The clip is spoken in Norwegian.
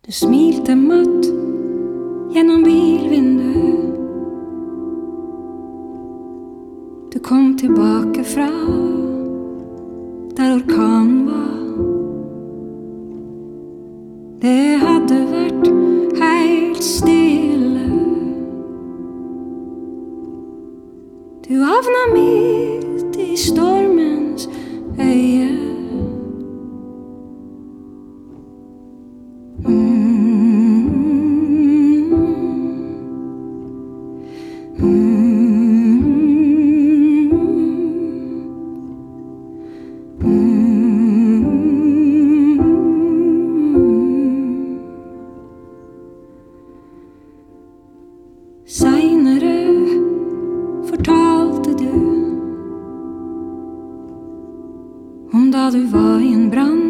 Du smilte matt gjennom bilvinduet. Du kom tilbake fra der orkanen var. Det hadde vært helt stille. Du havna midt i stormens øye. Senere fortalte du om da du var i en brann.